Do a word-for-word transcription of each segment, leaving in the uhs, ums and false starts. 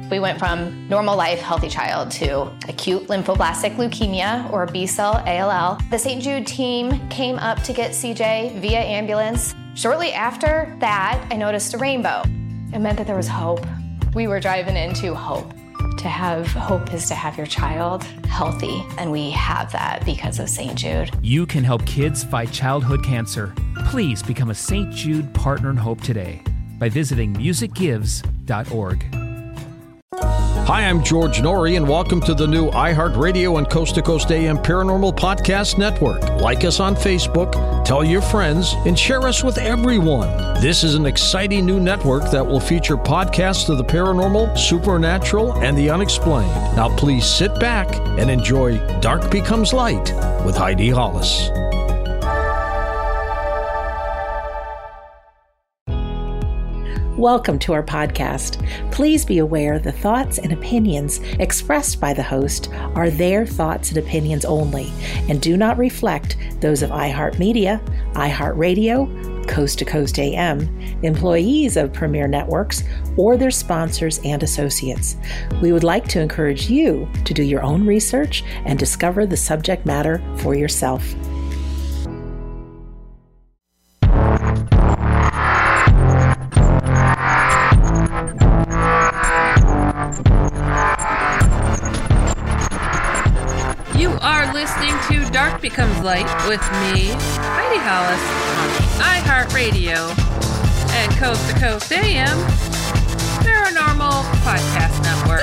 We went from normal life, healthy child to acute lymphoblastic leukemia, or B-cell A L L. The Saint Jude team came up to get C J via ambulance. Shortly after that, I noticed a rainbow. It meant that there was hope. We were driving into hope. To have hope is to have your child healthy, and we have that because of Saint Jude. You can help kids fight childhood cancer. Please become a Saint Jude Partner in Hope today by visiting music gives dot org. Hi, I'm George Norrie, and welcome to the new iHeartRadio and Coast to Coast A M Paranormal Podcast Network. Like us on Facebook, tell your friends, and share us with everyone. This is an exciting new network that will feature podcasts of the paranormal, supernatural, and the unexplained. Now please sit back and enjoy Dark Becomes Light with Heidi Hollis. Welcome to our podcast. Please be aware the thoughts and opinions expressed by the host are their thoughts and opinions only and do not reflect those of iHeartMedia, iHeartRadio, Coast to Coast A M, employees of Premier Networks, or their sponsors and associates. We would like to encourage you to do your own research and discover the subject matter for yourself. Dark Becomes Light with me, Heidi Hollis, on iHeartRadio and Coast to Coast A M Paranormal Podcast Network.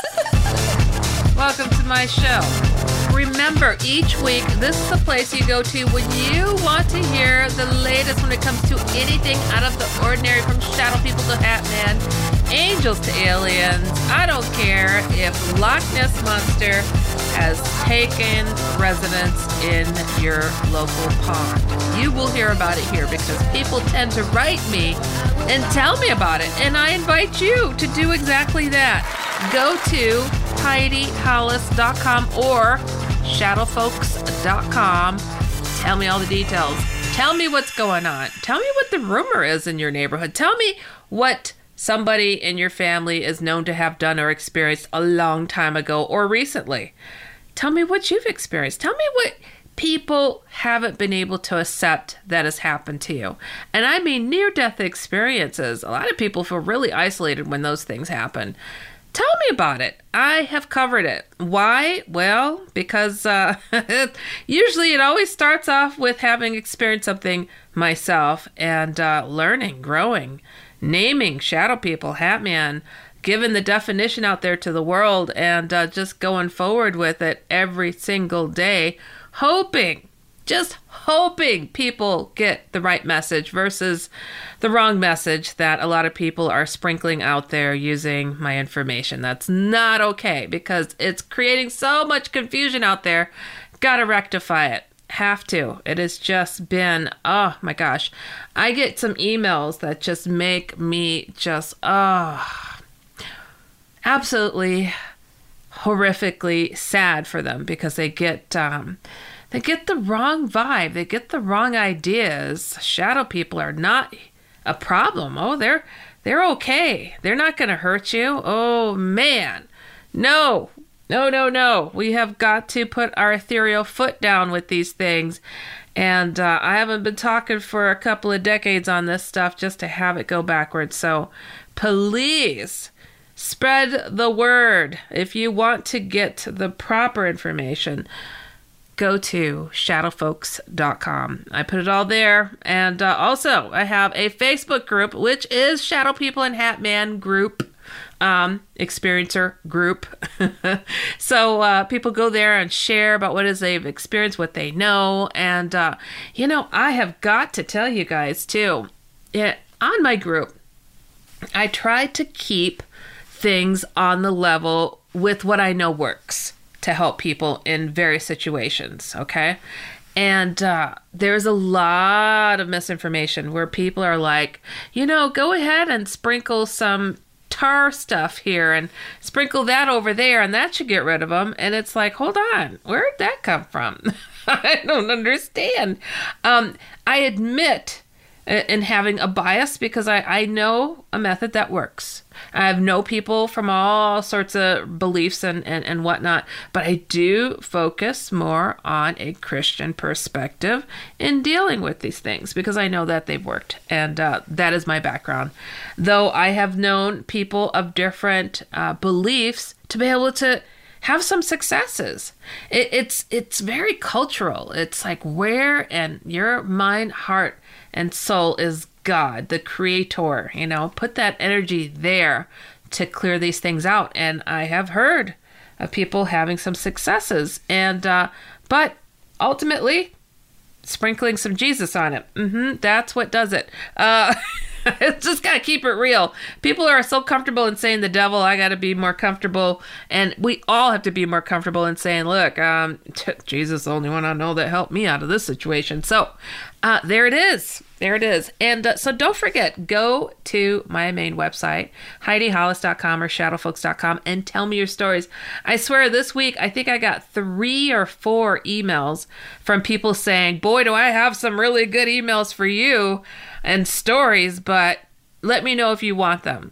Welcome to my show. Remember, each week, this is the place you go to when you want to hear the latest when it comes to anything out of the ordinary, from shadow people to Hat Man, angels to aliens. I don't care if Loch Ness Monster has taken residence in your local pond. You will hear about it here because people tend to write me and tell me about it. And I invite you to do exactly that. Go to Heidi Hollis dot com or shadow folks dot com. Tell me all the details. Tell me what's going on. Tell me what the rumor is in your neighborhood. Tell me what somebody in your family is known to have done or experienced a long time ago or recently. Tell me what you've experienced. Tell me what people haven't been able to accept that has happened to you. And I mean near-death experiences. A lot of people feel really isolated when those things happen. Tell me about it. I have covered it. Why? Well, because uh, usually it always starts off with having experienced something myself and uh, learning, growing, naming shadow people, Hat Man, giving the definition out there to the world, and uh, just going forward with it every single day, hoping, just hoping people get the right message versus the wrong message that a lot of people are sprinkling out there using my information. That's not okay because it's creating so much confusion out there. Gotta rectify it. Have to. It has just been, oh my gosh. I get some emails that just make me just, oh, absolutely horrifically sad for them because they get um, they get the wrong vibe. They get the wrong ideas. Shadow people are not a problem. Oh, they're they're okay. They're not going to hurt you. Oh, man. No. No, no, no. We have got to put our ethereal foot down with these things. And uh, I haven't been talking for a couple of decades on this stuff just to have it go backwards. So please spread the word. If you want to get the proper information, go to shadow folks dot com. I put it all there. And uh, also, I have a Facebook group, which is Shadow People and Hat Man group, um, experiencer group. So uh, people go there and share about what it is they've experienced, what they know. And, uh, you know, I have got to tell you guys, too, it, on my group, I try to keep things on the level with what I know works to help people in various situations, okay? And uh, there's a lot of misinformation where people are like, you know, go ahead and sprinkle some tar stuff here and sprinkle that over there and that should get rid of them. And it's like, hold on, where'd that come from? I don't understand. Um, I admit and having a bias because I, I know a method that works. I know people from all sorts of beliefs and, and, and whatnot, but I do focus more on a Christian perspective in dealing with these things because I know that they've worked, and uh, that is my background. Though I have known people of different uh, beliefs to be able to have some successes. It, it's it's very cultural. It's like where in your mind, heart, and soul is God, the creator, you know, put that energy there to clear these things out. And I have heard of people having some successes, and uh, but ultimately sprinkling some Jesus on it. Mm-hmm, that's what does it. Uh, just gotta keep it real. People are so comfortable in saying the devil. I gotta be more comfortable, and we all have to be more comfortable in saying, look, um, Jesus is the only one I know that helped me out of this situation. So uh, there it is. There it is. And uh, so don't forget, go to my main website, Heidi Hollis dot com or shadow folks dot com, and tell me your stories. I swear this week, I think I got three or four emails from people saying, boy, do I have some really good emails for you and stories, but let me know if you want them.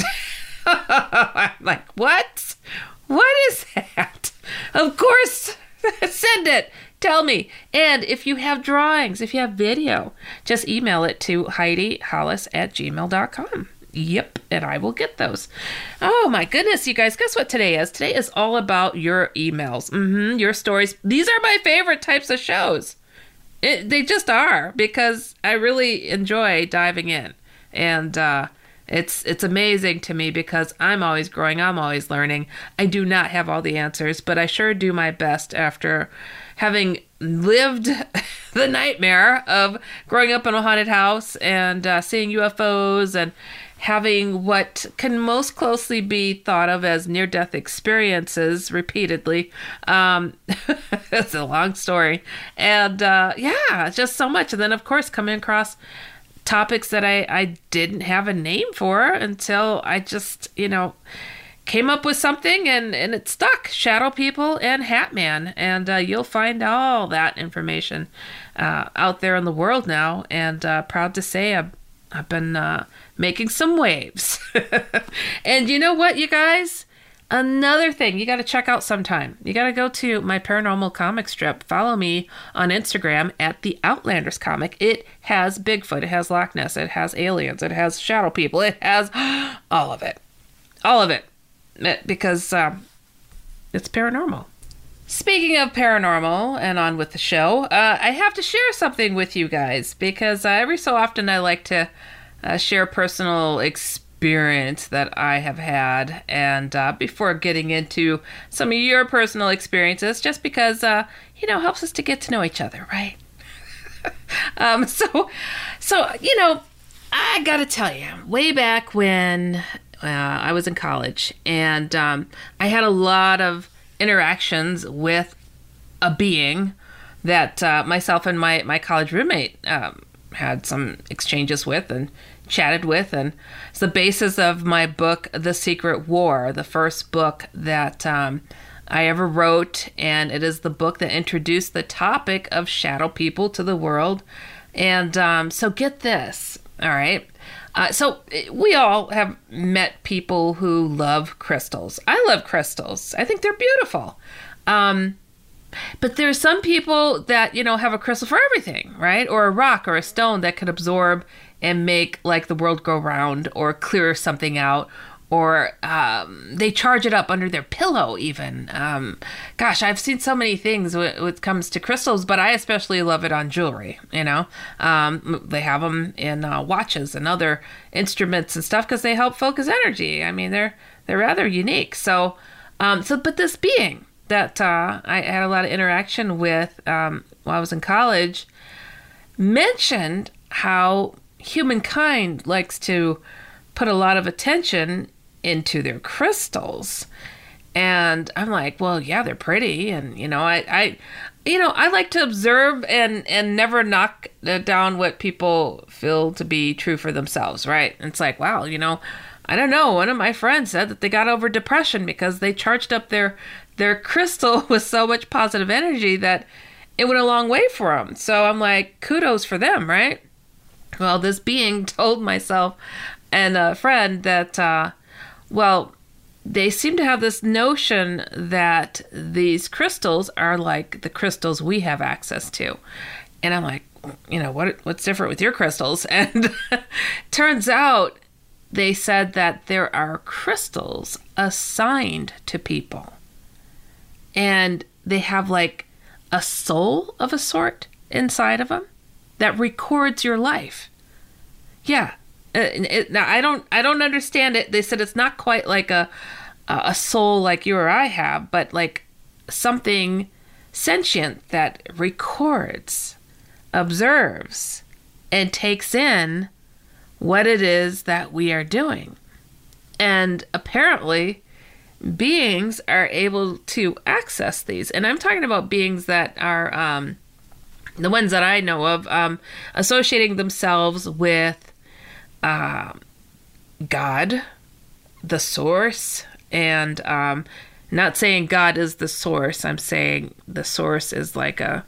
I'm like, what? What is that? Of course, send it. Tell me. And if you have drawings, if you have video, just email it to Heidi Hollis at gmail dot com. Yep, and I will get those. Oh my goodness, you guys, guess what today is? Today is all about your emails, mm-hmm, your stories. These are my favorite types of shows. It, they just are, because I really enjoy diving in. And uh, it's it's amazing to me because I'm always growing, I'm always learning. I do not have all the answers, but I sure do my best after having lived the nightmare of growing up in a haunted house and uh, seeing U F Os and having what can most closely be thought of as near-death experiences repeatedly. Um, it's a long story. And uh, yeah, just so much. And then, of course, coming across topics that I, I didn't have a name for until I just, you know, came up with something and, and it stuck. Shadow People and Hat Man. And uh, you'll find all that information uh, out there in the world now. And uh, proud to say I've, I've been uh, making some waves. And you know what, you guys? Another thing you got to check out sometime. You got to go to my paranormal comic strip. Follow me on Instagram at the Outlanders Comic. It has Bigfoot. It has Loch Ness. It has aliens. It has shadow people. It has all of it. All of it. Because um, it's paranormal. Speaking of paranormal, and on with the show, uh, I have to share something with you guys because uh, every so often I like to uh, share personal experience that I have had, and uh, before getting into some of your personal experiences, just because, uh, you know, helps us to get to know each other, right? um, so, so, you know, I gotta tell you, way back when uh, I was in college, and um, I had a lot of interactions with a being that uh, myself and my, my college roommate um, had some exchanges with and chatted with. And it's the basis of my book, The Secret War, the first book that um, I ever wrote. And it is the book that introduced the topic of shadow people to the world. And um, so get this, all right? Uh, so we all have met people who love crystals. I love crystals. I think they're beautiful. Um, but there's some people that, you know, have a crystal for everything, right? Or a rock or a stone that can absorb and make like the world go round or clear something out. Or um, they charge it up under their pillow even. Um, gosh, I've seen so many things when it comes to crystals, but I especially love it on jewelry, you know. Um, they have them in uh, watches and other instruments and stuff because they help focus energy. I mean, they're they're rather unique. So, um, so but this being that uh, I had a lot of interaction with um, while I was in college mentioned how humankind likes to put a lot of attention into their crystals. And I'm like, well, yeah, they're pretty. And, you know, I, I you know, I like to observe and, and never knock down what people feel to be true for themselves, right? And it's like, wow, you know, I don't know. One of my friends said that they got over depression because they charged up their, their crystal with so much positive energy that it went a long way for them. So I'm like, kudos for them, right? Well, this being told myself and a friend that, uh, well, they seem to have this notion that these crystals are like the crystals we have access to. And I'm like, you know, what what's different with your crystals? And turns out they said that there are crystals assigned to people. And they have like a soul of a sort inside of them that records your life. Yeah. It, it, now I don't I don't understand it. They said it's not quite like a a soul like you or I have, but like something sentient that records, observes, and takes in what it is that we are doing. And apparently beings are able to access these. And I'm talking about beings that are um, the ones that I know of, um, associating themselves with uh, God, the source, and um, not saying God is the source. I'm saying the source is like a,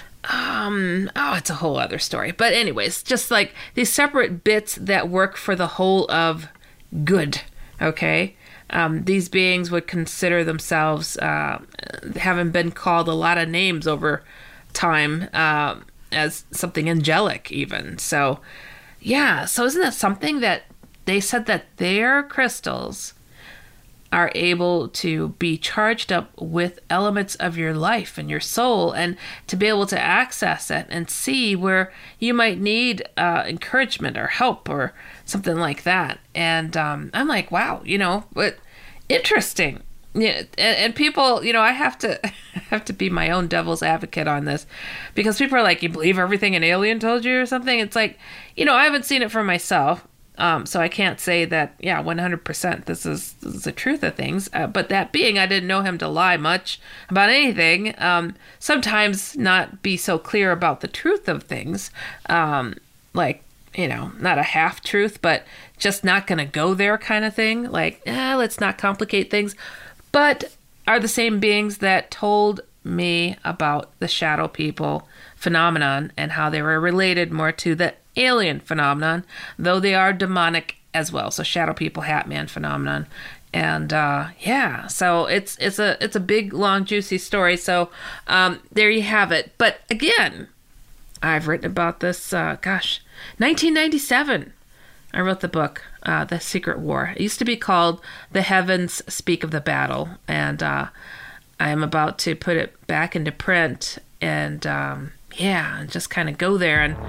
um, oh, it's a whole other story. But anyways, just like these separate bits that work for the whole of good, okay? Um, these beings would consider themselves, uh, having been called a lot of names over time, uh, as something angelic even. So, yeah, so isn't that something that they said that their crystals are able to be charged up with elements of your life and your soul, and to be able to access it and see where you might need uh, encouragement or help or something like that. And um, I'm like, wow, you know, but interesting. Yeah, and, and people, you know, I have to have to be my own devil's advocate on this, because people are like, you believe everything an alien told you or something? It's like, you know, I haven't seen it for myself. Um, so I can't say that, yeah, one hundred percent this is, this is the truth of things. Uh, but that being, I didn't know him to lie much about anything. Um, sometimes not be so clear about the truth of things. Um, like, you know, not a half truth, but just not going to go there kind of thing. Like, eh, let's not complicate things. But are the same beings that told me about the shadow people phenomenon and how they were related more to the alien phenomenon, though they are demonic as well. So shadow people, Hat Man phenomenon. And uh, yeah, so it's it's a it's a big, long, juicy story. So um, there you have it. But again, I've written about this, uh, gosh, nineteen ninety-seven. I wrote the book, uh, The Secret War. It used to be called The Heavens Speak of the Battle. And uh, I'm about to put it back into print. And um, yeah, just kind of go there and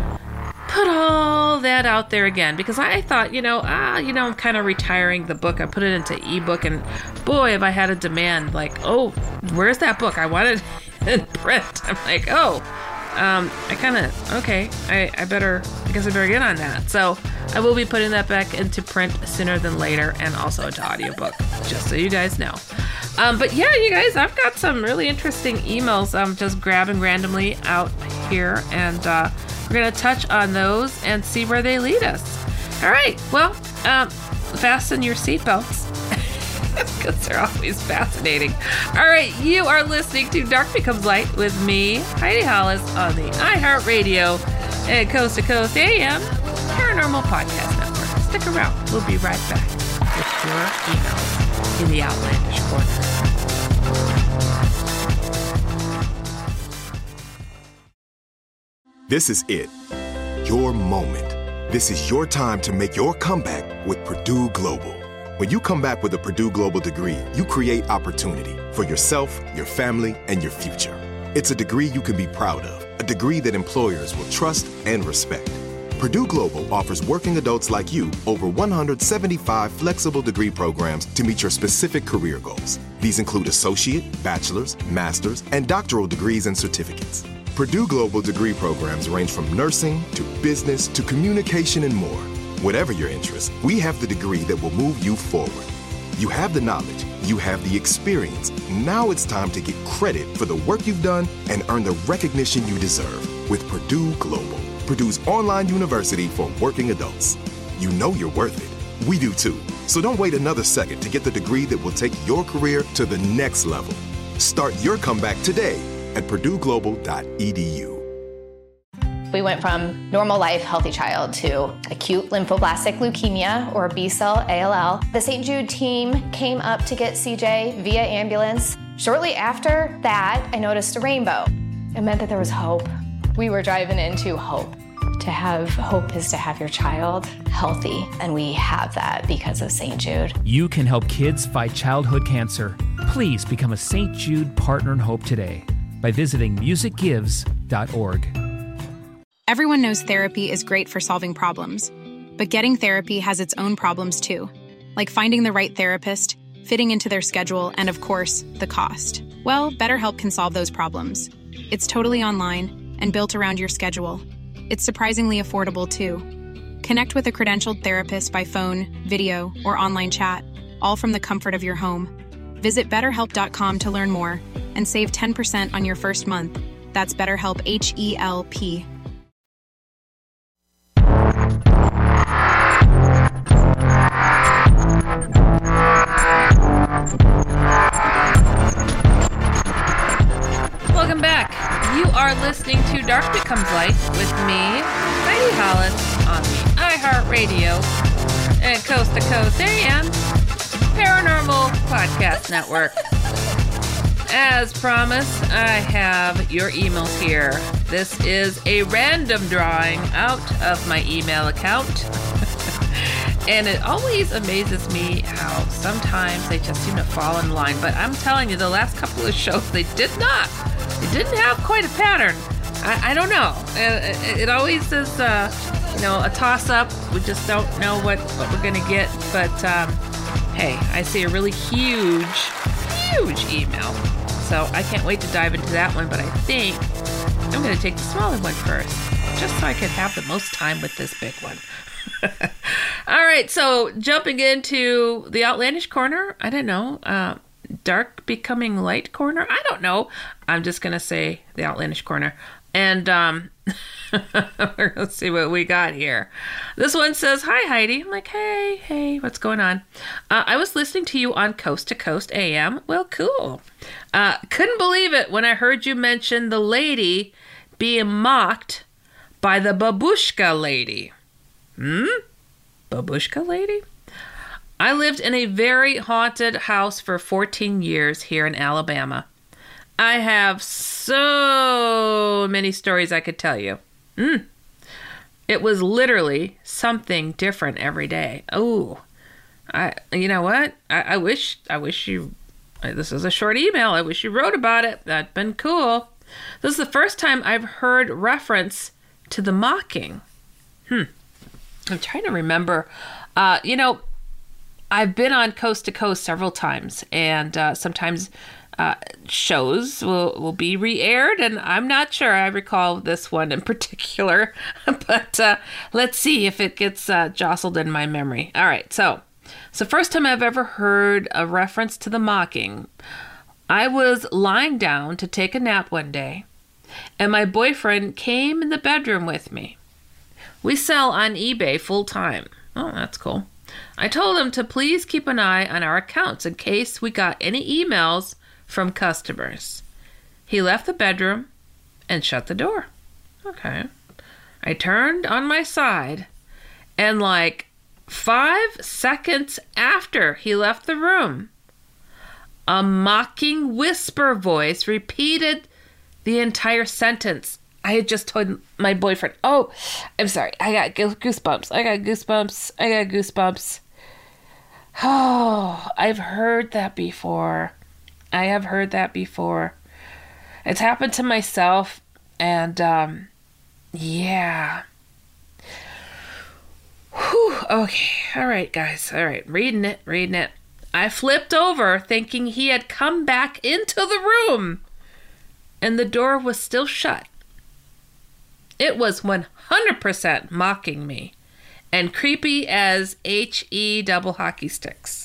put all that out there again, because I thought, you know, ah, you know, I'm kind of retiring the book. I put it into ebook, and boy, have I had a demand like, oh, where's that book? I want it in print. I'm like, oh, um, I kind of, okay, I, I better, I guess I better get on that. So I will be putting that back into print sooner than later, and also into audiobook, just so you guys know. Um, but yeah, you guys, I've got some really interesting emails I'm just grabbing randomly out here, and uh, we're going to touch on those and see where they lead us. All right, well, um, fasten your seatbelts, because they're always fascinating. All right, you are listening to Dark Becomes Light with me, Heidi Hollis, on the iHeartRadio and Coast to Coast A M Paranormal Podcast Network. Stick around. We'll be right back with your emails in the Outlandish Corner. This is it. Your moment. This is your time to make your comeback with Purdue Global. When you come back with a Purdue Global degree, you create opportunity for yourself, your family, and your future. It's a degree you can be proud of, a degree that employers will trust and respect. Purdue Global offers working adults like you over one hundred seventy-five flexible degree programs to meet your specific career goals. These include associate, bachelor's, master's, and doctoral degrees and certificates. Purdue Global degree programs range from nursing to business to communication and more. Whatever your interest, we have the degree that will move you forward. You have the knowledge, you have the experience. Now it's time to get credit for the work you've done and earn the recognition you deserve with Purdue Global, Purdue's online university for working adults. You know you're worth it. We do too. So don't wait another second to get the degree that will take your career to the next level. Start your comeback today at purdue global dot e d u. We went from normal life, healthy child to acute lymphoblastic leukemia, or B-cell A L L. The Saint Jude team came up to get C J via ambulance. Shortly after that, I noticed a rainbow. It meant that there was hope. We were driving into hope. To have hope is to have your child healthy, and we have that because of Saint Jude. You can help kids fight childhood cancer. Please become a Saint Jude Partner in Hope today by visiting music gives dot org. Everyone knows therapy is great for solving problems, but getting therapy has its own problems too, like finding the right therapist, fitting into their schedule, and of course, the cost. Well, BetterHelp can solve those problems. It's totally online and built around your schedule. It's surprisingly affordable too. Connect with a credentialed therapist by phone, video, or online chat, all from the comfort of your home. Visit better help dot com to learn more and save ten percent on your first month. That's BetterHelp, H E L P. Welcome back. You are listening to Dark Becomes Light with me, Heidi Holland, on the iHeartRadio and Coast to Coast A M Paranormal Podcast Network. As promised, I have your emails here. This is a random drawing out of my email account. And it always amazes me how sometimes they just seem to fall in line. But I'm telling you, the last couple of shows, they did not. They didn't have quite a pattern. I, I don't know. It, it, it always is, uh, you know, a toss-up. We just don't know what, what we're going to get. But, um, hey, I see a really huge, huge email. So I can't wait to dive into that one. But I think I'm going to take the smaller one first, just so I can have the most time with this big one. All right, so jumping into the Outlandish Corner, I don't know, uh, Dark Becoming Light Corner, I don't know. I'm just going to say the Outlandish Corner. And um, we're going to see what we got here. This one says, hi, Heidi. I'm like, hey, hey, what's going on? Uh, I was listening to you on Coast to Coast A M. Well, cool. Uh, couldn't believe it when I heard you mention the lady being mocked by the babushka lady. Hmm? Babushka lady? I lived in a very haunted house for fourteen years here in Alabama. I have so many stories I could tell you. Mm. It was literally something different every day. Oh, I. You know what? I, I wish. I wish you. This is a short email. I wish you wrote about it. That'd been cool. This is the first time I've heard reference to the mocking. Hmm. I'm trying to remember. Uh, you know, I've been on Coast to Coast several times, and uh, sometimes uh, shows will, will be re-aired, and I'm not sure I recall this one in particular, but uh, let's see if it gets uh, jostled in my memory. All right, so it's the first time I've ever heard a reference to the mocking. I was lying down to take a nap one day, and my boyfriend came in the bedroom with me. We sell on eBay full time. Oh, that's cool. I told him to please keep an eye on our accounts in case we got any emails from customers. He left the bedroom and shut the door. Okay. I turned on my side, and like five seconds after he left the room, a mocking whisper voice repeated the entire sentence. I had just told my boyfriend, oh, I'm sorry, I got goosebumps, I got goosebumps, I got goosebumps. Oh, I've heard that before. I have heard that before. It's happened to myself, and, um, yeah. Whew, okay, all right, guys, all right, reading it, reading it. I flipped over thinking he had come back into the room, and the door was still shut. It was one hundred percent mocking me, and creepy as H E double hockey sticks.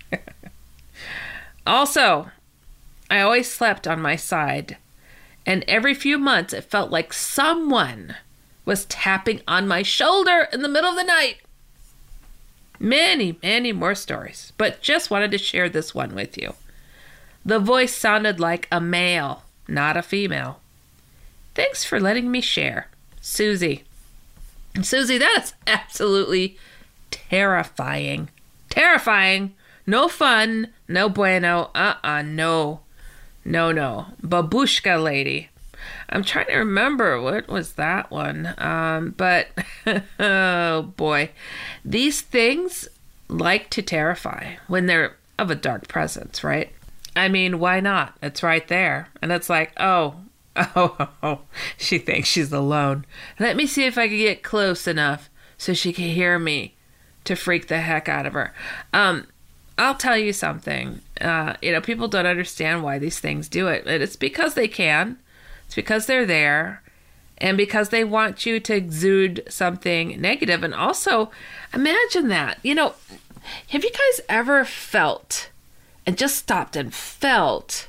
Also, I always slept on my side, and every few months it felt like someone was tapping on my shoulder in the middle of the night. Many, many more stories, but just wanted to share this one with you. The voice sounded like a male, not a female. Thanks for letting me share. Susie. Susie, that is absolutely terrifying. Terrifying. No fun. No bueno. Uh-uh. No. No, no. Babushka lady. I'm trying to remember what was that one. Um, but, oh boy. These things like to terrify when they're of a dark presence, right? I mean, why not? It's right there. And it's like, oh, oh, oh, she thinks she's alone. Let me see if I can get close enough so she can hear me to freak the heck out of her. Um, I'll tell you something. Uh, you know, people don't understand why these things do it. It's because they can. It's because they're there. And because they want you to exude something negative. And also, imagine that. You know, have you guys ever felt, and just stopped and felt,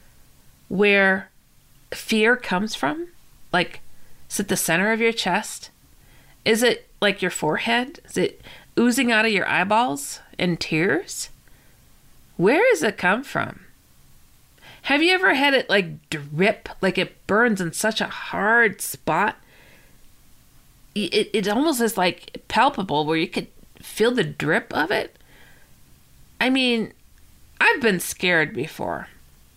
where fear comes from? Like, is it the center of your chest? Is it like your forehead? Is it oozing out of your eyeballs in tears? Where does it come from? Have you ever had it like drip, like it burns in such a hard spot? It, it almost is like palpable where you could feel the drip of it. I mean, I've been scared before.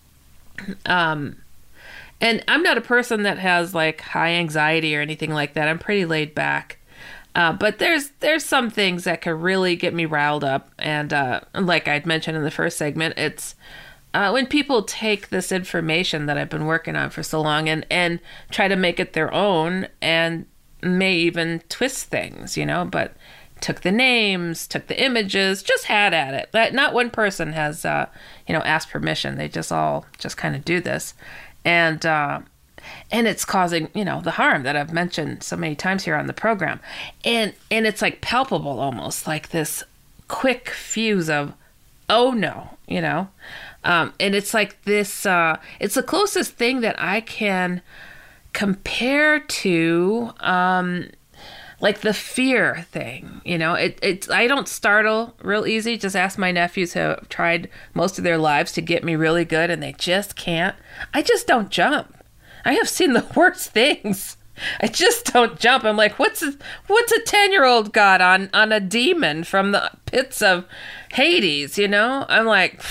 Um, and I'm not a person that has like high anxiety or anything like that. I'm pretty laid back. Uh, but there's there's some things that could really get me riled up. And uh, like I'd mentioned in the first segment, it's uh, when people take this information that I've been working on for so long and, and try to make it their own and may even twist things, you know, but took the names, took the images, just had at it. But not one person has, uh, you know, asked permission. They just all just kind of do this. And, uh, and it's causing, you know, the harm that I've mentioned so many times here on the program. And, and it's like palpable almost, like this quick fuse of, oh no, you know? Um, and it's like this, uh, it's the closest thing that I can compare to, um, like the fear thing, you know, it, it's, I don't startle real easy. Just ask my nephews who have tried most of their lives to get me really good and they just can't. I just don't jump. I have seen the worst things. I just don't jump. I'm like, what's a, what's a ten-year-old got on, on a demon from the pits of Hades, you know? I'm like,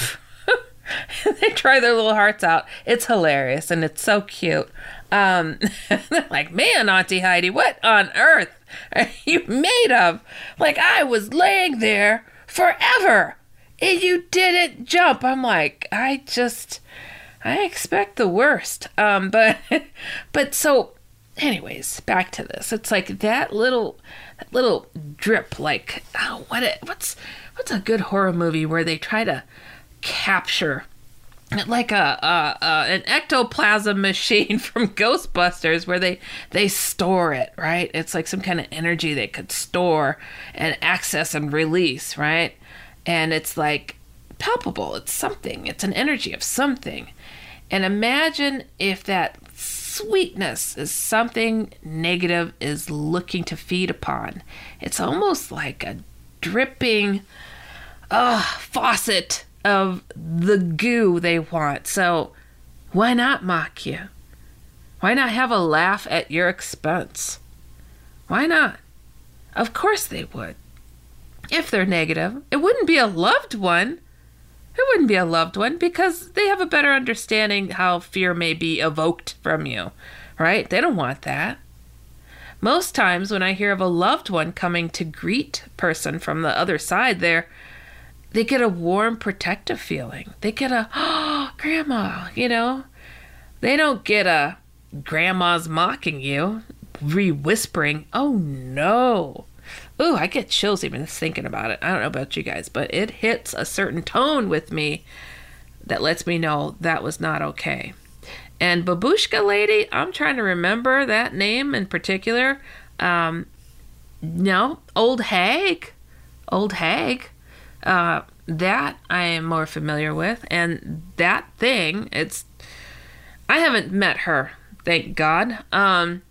they try their little hearts out. It's hilarious and it's so cute. Um, they're like, man, Auntie Heidi, what on earth are you made of? Like, I was laying there forever and you didn't jump. I'm like, I just, I expect the worst. Um, but, but so anyways, back to this. It's like that little, that little drip, like, oh, what, a, what's, what's a good horror movie where they try to capture like a, a, a an ectoplasm machine from Ghostbusters where they they store it, right? It's like some kind of energy they could store and access and release, right? And it's like palpable. It's something. It's an energy of something. And imagine if that sweetness is something negative is looking to feed upon. It's almost like a dripping uh, faucet of the goo they want. So why not mock you? Why not have a laugh at your expense? Why not? Of course they would. If they're negative, it wouldn't be a loved one. It wouldn't be a loved one because they have a better understanding how fear may be evoked from you, right? They don't want that. Most times when I hear of a loved one coming to greet a person from the other side, they're They get a warm, protective feeling. They get a, oh, grandma, you know? They don't get a, grandma's mocking you, re-whispering, oh, no. Ooh, I get chills even thinking about it. I don't know about you guys, but it hits a certain tone with me that lets me know that was not okay. And Babushka lady, I'm trying to remember that name in particular. Um, no, Old Hag. Old Hag. Uh, that I am more familiar with, and that thing, it's, I haven't met her, thank God, um,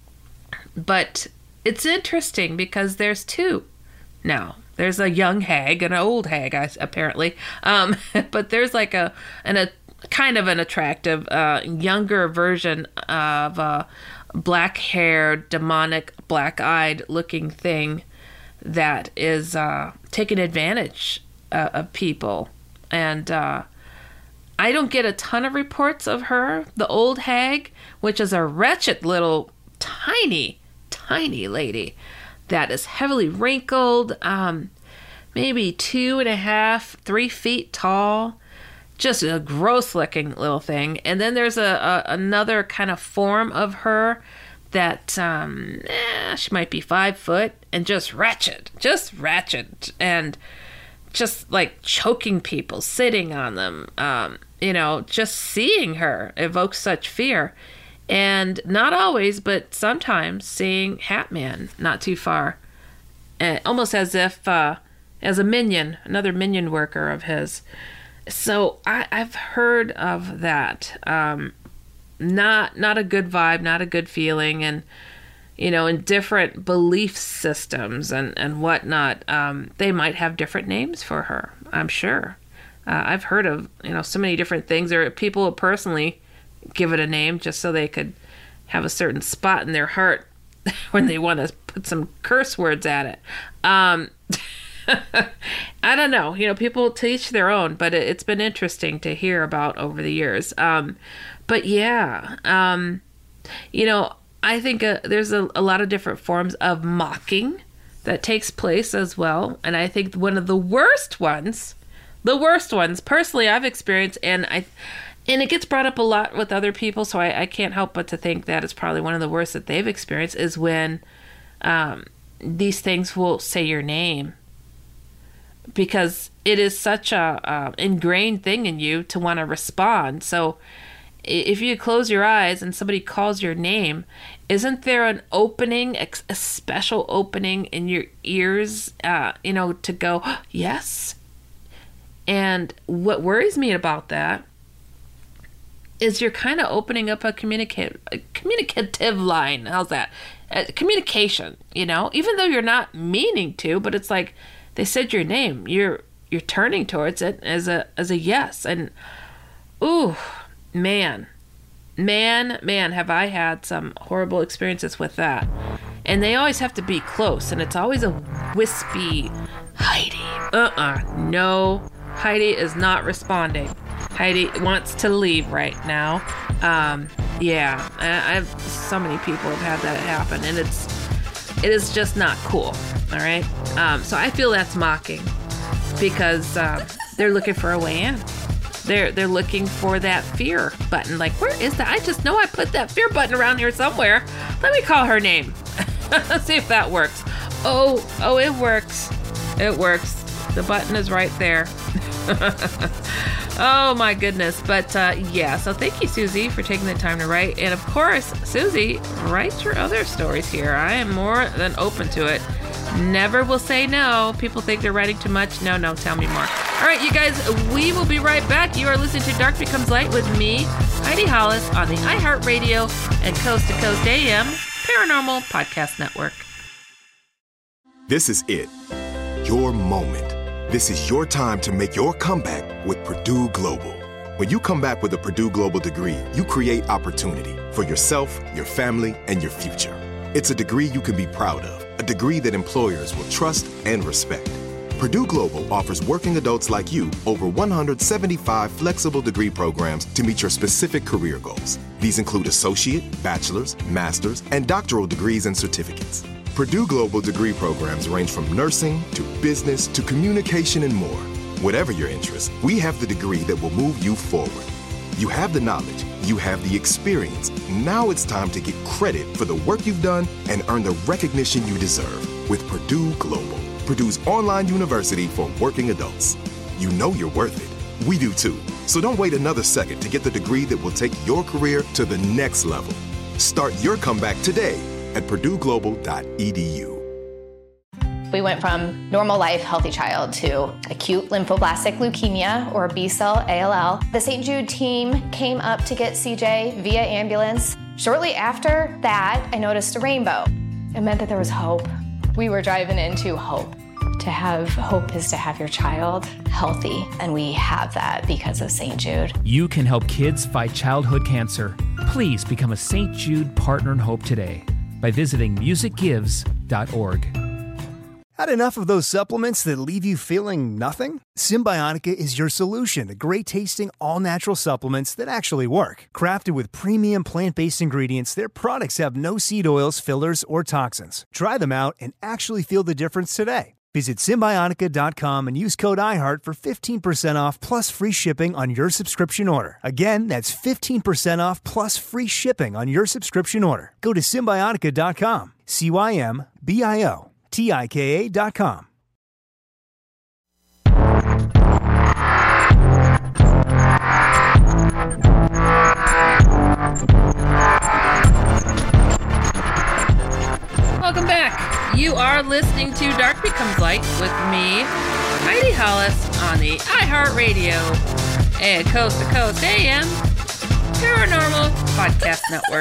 but it's interesting because there's two now. There's a young hag and an old hag, I, apparently, um, but there's like a, an, a kind of an attractive, uh, younger version of, uh, black-haired, demonic, black-eyed looking thing that is uh, taking advantage uh, of people. And uh, I don't get a ton of reports of her, the old hag, which is a wretched little tiny, tiny lady that is heavily wrinkled, um, maybe two and a half, three feet tall, just a gross-looking little thing. And then there's a, a another kind of form of her that um, eh, she might be five foot and just ratchet, just ratchet, and just like choking people, sitting on them. Um, you know, just seeing her evokes such fear. And not always, but sometimes seeing Hat Man not too far, uh, almost as if uh, as a minion, another minion worker of his. So I, I've heard of that. Um, not not a good vibe, not a good feeling, and you know, in different belief systems and and whatnot, um, they might have different names for her. I'm sure. Uh, I've heard of you know so many different things, or people personally give it a name just so they could have a certain spot in their heart when they want to put some curse words at it. Um, I don't know. You know, people teach their own, but it, it's been interesting to hear about over the years. Um, but yeah, um, you know, I think uh, there's a, a lot of different forms of mocking that takes place as well. And I think one of the worst ones, the worst ones, personally, I've experienced, and I... And it gets brought up a lot with other people, so I, I can't help but to think that it's probably one of the worst that they've experienced, is when um, these things will say your name. Because it is such a uh, ingrained thing in you to want to respond. So if you close your eyes and somebody calls your name, isn't there an opening, a special opening in your ears, uh, you know, to go, oh, yes? And what worries me about that is you're kind of opening up a, communica- a communicative line. How's that? Uh, communication, you know, even though you're not meaning to, but it's like they said your name. You're you're turning towards it as a as a yes. And ooh, man, man, man, have I had some horrible experiences with that. And they always have to be close, and it's always a wispy Heidi. Uh-uh, no, Heidi is not responding. Heidi wants to leave right now. Um, yeah, I, I've so many people have had that happen, and it's it is just not cool. All right, um, so I feel that's mocking because uh, they're looking for a way in. They're they're looking for that fear button. Like, where is that? I just know I put that fear button around here somewhere. Let me call her name. Let's see if that works. Oh, oh, it works. It works. The button is right there. Oh my goodness. But uh, yeah, so thank you, Susie, for taking the time to write. And of course, Susie, write your other stories here. I am more than open to it. Never will say no. People think they're writing too much. No, no, tell me more. All right, you guys, we will be right back. You are listening to Dark Becomes Light with me, Heidi Hollis, on the iHeartRadio and Coast to Coast A M Paranormal Podcast Network. This is it. Your moment. This is your time to make your comeback with Purdue Global. When you come back with a Purdue Global degree, you create opportunity for yourself, your family, and your future. It's a degree you can be proud of, a degree that employers will trust and respect. Purdue Global offers working adults like you over one hundred seventy-five flexible degree programs to meet your specific career goals. These include associate, bachelor's, master's, and doctoral degrees and certificates. Purdue Global degree programs range from nursing to business to communication and more. Whatever your interest, we have the degree that will move you forward. You have the knowledge, you have the experience. Now it's time to get credit for the work you've done and earn the recognition you deserve with Purdue Global, Purdue's online university for working adults. You know you're worth it. We do too. So don't wait another second to get the degree that will take your career to the next level. Start your comeback today at purdue global dot e d u. We went from normal life, healthy child to acute lymphoblastic leukemia, or B-cell A L L. The Saint Jude team came up to get C J via ambulance. Shortly after that, I noticed a rainbow. It meant that there was hope. We were driving into hope. To have hope is to have your child healthy, and we have that because of Saint Jude. You can help kids fight childhood cancer. Please become a Saint Jude Partner in Hope today by visiting music gives dot org. Had enough of those supplements that leave you feeling nothing? Symbiotica is your solution to great-tasting, all-natural supplements that actually work. Crafted with premium plant-based ingredients, their products have no seed oils, fillers, or toxins. Try them out and actually feel the difference today. Visit Symbiotica dot com and use code iHeart for fifteen percent off plus free shipping on your subscription order. Again, that's fifteen percent off plus free shipping on your subscription order. Go to Symbiotica dot com, C Y M B I O T I K A dot com. Welcome back. You are listening to Dark Becomes Light with me, Heidi Hollis, on the iHeartRadio and Coast to Coast A M Paranormal Podcast Network.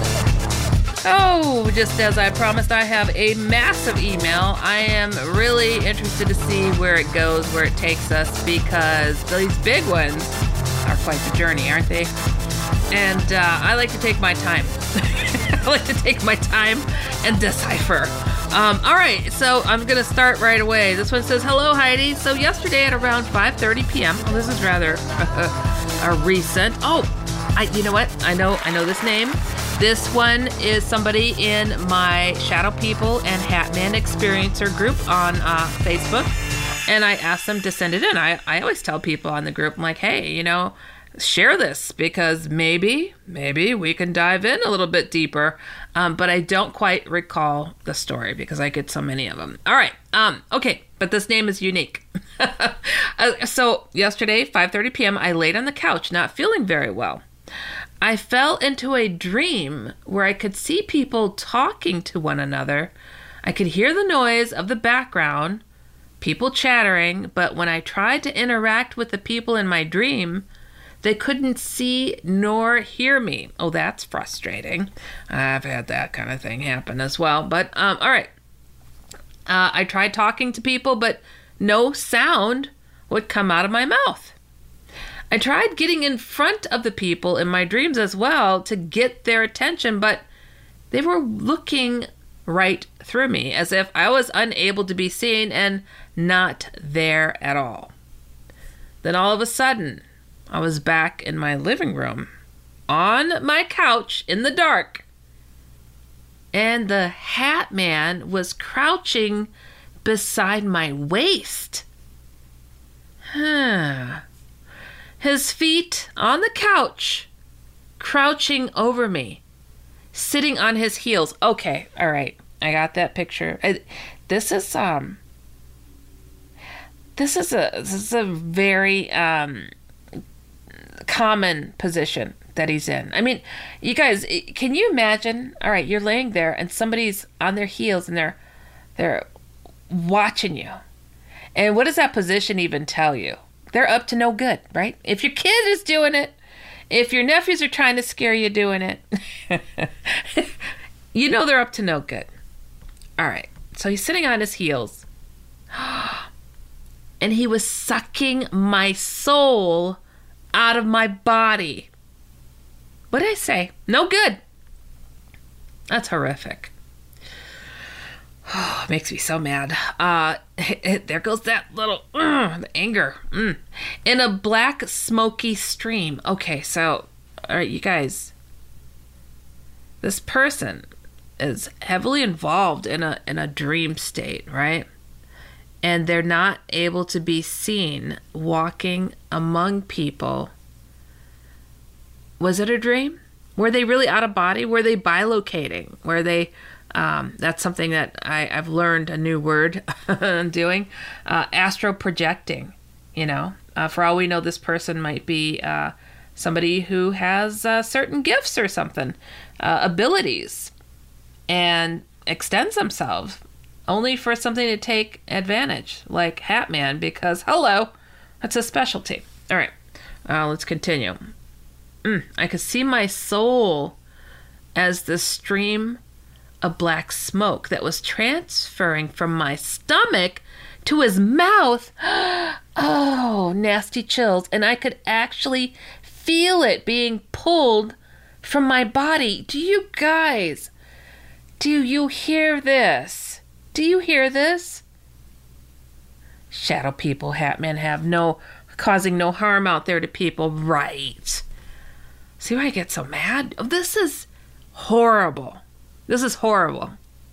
Oh, just as I promised, I have a massive email. I am really interested to see where it goes, where it takes us, because these big ones are quite the journey, aren't they? And uh, I like to take my time. I like to take my time and decipher. Um, all right, so I'm going to start right away. This one says, hello, Heidi. So yesterday at around five thirty p.m., well, this is rather uh, recent. Oh, I, you know what? I know, I know this name. This one is somebody in my Shadow People and Hatman Experiencer group on uh, Facebook. And I asked them to send it in. I, I always tell people on the group, I'm like, hey, you know, share this because maybe, maybe we can dive in a little bit deeper. Um, but I don't quite recall the story because I get so many of them. All right. Um, okay. But this name is unique. uh, so yesterday, five thirty p.m., I laid on the couch, not feeling very well. I fell into a dream where I could see people talking to one another. I could hear the noise of the background, people chattering, but when I tried to interact with the people in my dream, they couldn't see nor hear me. Oh, that's frustrating. I've had that kind of thing happen as well. But, um, all right. Uh, I tried talking to people, but no sound would come out of my mouth. I tried getting in front of the people in my dreams as well to get their attention, but they were looking right through me as if I was unable to be seen and not there at all. Then all of a sudden, I was back in my living room, on my couch in the dark, and the Hat Man was crouching beside my waist. Huh. His feet on the couch, crouching over me, sitting on his heels. Okay, all right, I got that picture. I, this is um, this is a this is a very um. common position that he's in. I mean, you guys, can you imagine? All right, you're laying there and somebody's on their heels and they're they're watching you. And what does that position even tell you? They're up to no good, right? If your kid is doing it, if your nephews are trying to scare you doing it, you know they're up to no good. All right, so he's sitting on his heels and he was sucking my soul out of my body. What did I say? No good. That's horrific. Oh, it makes me so mad. Uh, it, it, there goes that little, uh, the anger. Mm. In a black, smoky stream. Okay, so, all right, you guys. This person is heavily involved in a in a dream state, right? And they're not able to be seen walking among people. Was it a dream? Were they really out of body? Were they bilocating? Were they, um, that's something that I, I've learned a new word doing, uh, astro projecting, you know. Uh, for all we know, this person might be uh, somebody who has uh, certain gifts or something, uh, abilities, and extends themselves only for something to take advantage, like Hat Man, because, hello, that's a specialty. All right, uh, let's continue. Mm, I could see my soul as the stream of black smoke that was transferring from my stomach to his mouth. Oh, nasty chills. And I could actually feel it being pulled from my body. Do you guys, do you hear this? Do you hear this? Shadow people, Hat Man, have no, causing no harm out there to people. Right. See why I get so mad? Oh, this is horrible. This is horrible.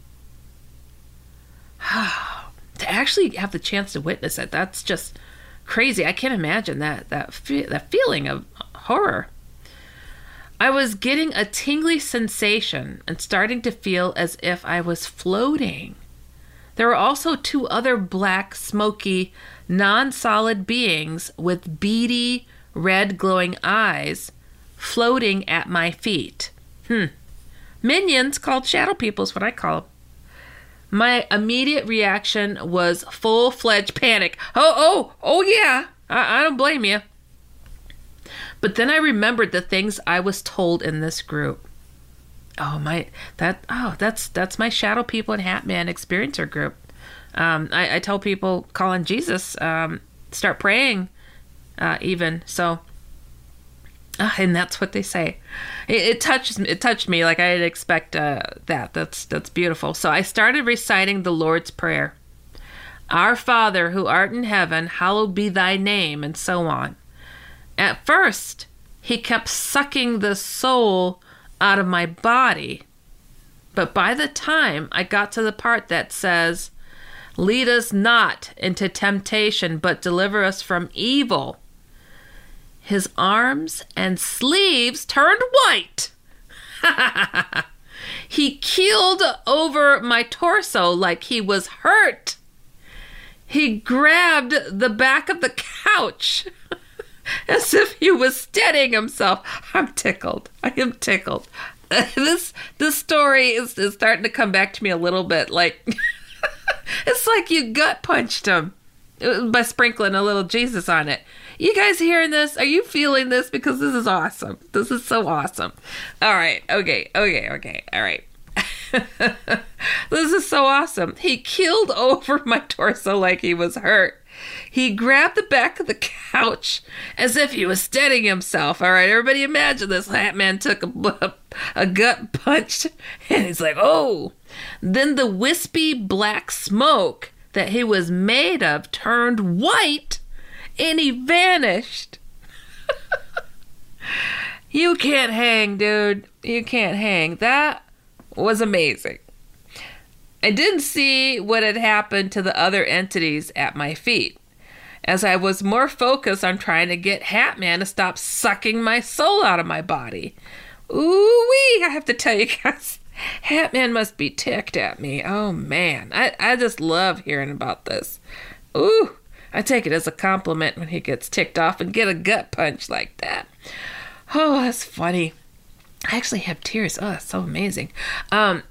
To actually have the chance to witness it, that's just crazy. I can't imagine that that fe- that feeling of horror. I was getting a tingly sensation and starting to feel as if I was floating. There were also two other black, smoky, non-solid beings with beady, red glowing eyes floating at my feet. Hmm. Minions, called shadow people is what I call them. My immediate reaction was full-fledged panic. Oh, oh, oh yeah, I, I don't blame you. But then I remembered the things I was told in this group. Oh my, that oh that's that's my Shadow People and Hat Man experiencer group. Um, I, I tell people call on Jesus, um, start praying, uh, even so. Uh, and that's what they say. It, it touches it touched me like I didn't expect uh, that. That's that's beautiful. So I started reciting the Lord's Prayer. Our Father who art in heaven, hallowed be thy name, and so on. At first, he kept sucking the soul out of my body. But by the time I got to the part that says, lead us not into temptation, but deliver us from evil, his arms and sleeves turned white. He keeled over my torso like he was hurt. He grabbed the back of the couch as if he was steadying himself. I'm tickled. I am tickled. This this story is, is starting to come back to me a little bit. Like, it's like you gut punched him by sprinkling a little Jesus on it. You guys hearing this? Are you feeling this? Because this is awesome. This is so awesome. All right. Okay. Okay. Okay. All right. This is so awesome. He keeled over my torso like he was hurt. He grabbed the back of the couch as if he was steadying himself. All right, everybody imagine this. Hat Man took a, a gut punch, and he's like, oh. Then the wispy black smoke that he was made of turned white, and he vanished. You can't hang, dude. You can't hang. That was amazing. I didn't see what had happened to the other entities at my feet, as I was more focused on trying to get Hat Man to stop sucking my soul out of my body. Ooh-wee, I have to tell you guys, Hat Man must be ticked at me. Oh, man. I, I just love hearing about this. Ooh, I take it as a compliment when he gets ticked off and get a gut punch like that. Oh, that's funny. I actually have tears. Oh, that's so amazing. Um...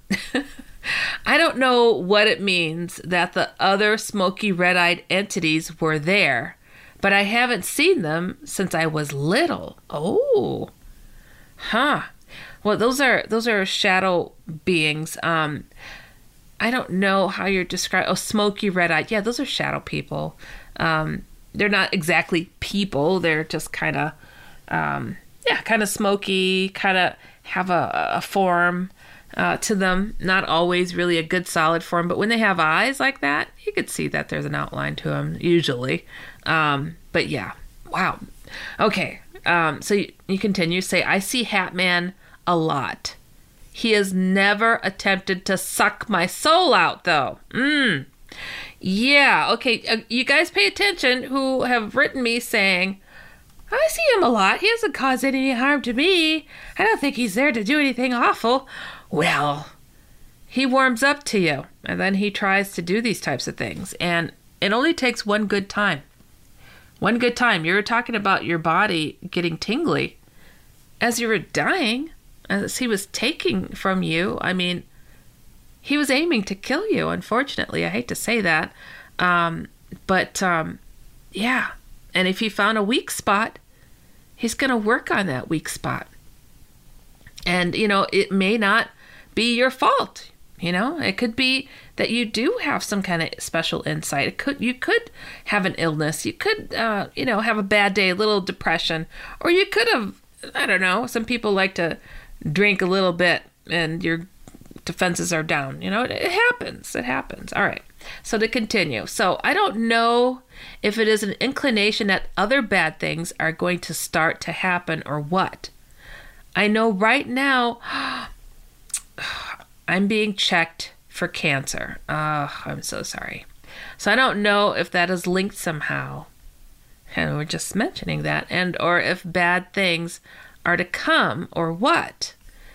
I don't know what it means that the other smoky red-eyed entities were there, but I haven't seen them since I was little. Oh, huh. Well, those are those are shadow beings. Um, I don't know how you're describing. Oh, smoky red-eyed. Yeah, those are shadow people. Um, they're not exactly people. They're just kind of, um, yeah, kind of smoky. Kind of have a, a form. Uh, to them, not always really a good solid form, but when they have eyes like that, you could see that there's an outline to them, usually. Um, but yeah, wow. Okay, um, so you, you continue, say, I see Hat Man a lot. He has never attempted to suck my soul out, though. Mm. Yeah, okay, uh, you guys pay attention who have written me saying, I see him a lot. He hasn't caused any harm to me. I don't think he's there to do anything awful. Well, he warms up to you, and then he tries to do these types of things, and it only takes one good time. One good time. You were talking about your body getting tingly. As you were dying, as he was taking from you, I mean, he was aiming to kill you, unfortunately. I hate to say that. Um, but, um, yeah. And if he found a weak spot, he's going to work on that weak spot. And, you know, it may not be your fault. You know, it could be that you do have some kind of special insight. It could, you could have an illness. You could, uh, you know, have a bad day, a little depression, or you could have, I don't know. Some people like to drink a little bit and your defenses are down. You know, it, it happens. It happens. All right. So to continue. So I don't know if it is an inclination that other bad things are going to start to happen or what. I know right now I'm being checked for cancer. Oh, I'm so sorry. So I don't know if that is linked somehow. And we're just mentioning that. And or if bad things are to come or what.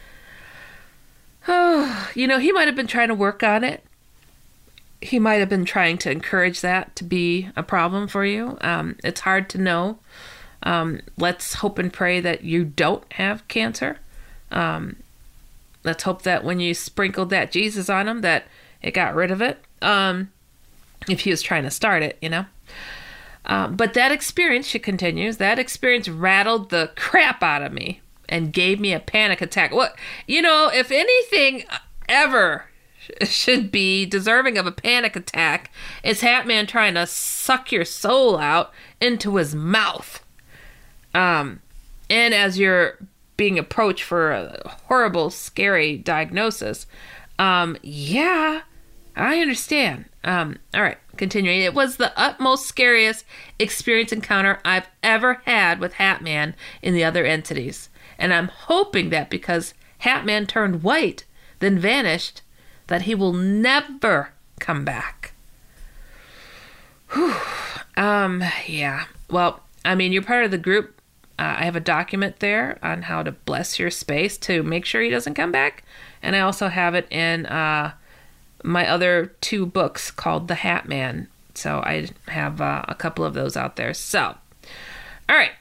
Oh, you know, he might have been trying to work on it. He might have been trying to encourage that to be a problem for you. Um, it's hard to know. Um, let's hope and pray that you don't have cancer. Um, let's hope that when you sprinkled that Jesus on him, that it got rid of it. Um, if he was trying to start it, you know. Uh, but that experience, she continues, that experience rattled the crap out of me and gave me a panic attack. What, you know, if anything ever should be deserving of a panic attack, it's Hatman trying to suck your soul out into his mouth. Um, and as you're being approached for a horrible, scary diagnosis, um, yeah, I understand. Um, all right, continuing. It was the utmost scariest experience encounter I've ever had with Hatman in the other entities. And I'm hoping that because Hatman turned white, then vanished, that he will never come back. Whew. Um, yeah. Well, I mean, you're part of the group. Uh, I have a document there on how to bless your space to make sure he doesn't come back. And I also have it in uh, my other two books called The Hatman. So I have uh, a couple of those out there. So, all right.